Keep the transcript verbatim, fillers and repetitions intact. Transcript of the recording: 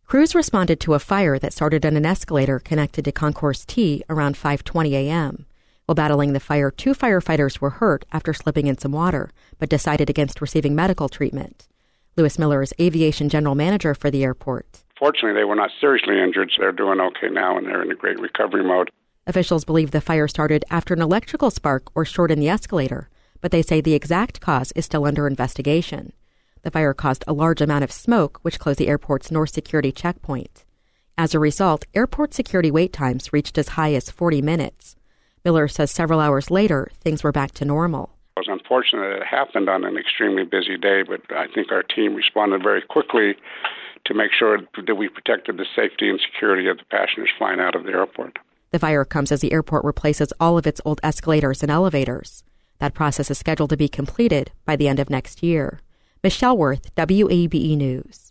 Crews responded to a fire that started on an escalator connected to Concourse T around five twenty a.m. While battling the fire, two firefighters were hurt after slipping in some water, but decided against receiving medical treatment. Lewis Miller is aviation general manager for the airport. Fortunately, they were not seriously injured, so they're doing okay now, and they're in a great recovery mode. Officials believe the fire started after an electrical spark or short in the escalator, but they say the exact cause is still under investigation. The fire caused a large amount of smoke, which closed the airport's north security checkpoint. As a result, airport security wait times reached as high as forty minutes. Miller says several hours later, things were back to normal. It was unfortunate that it happened on an extremely busy day, but I think our team responded very quickly to make sure that we protected the safety and security of the passengers flying out of the airport. The fire comes as the airport replaces all of its old escalators and elevators. That process is scheduled to be completed by the end of next year. Michelle Worth, W A B E News.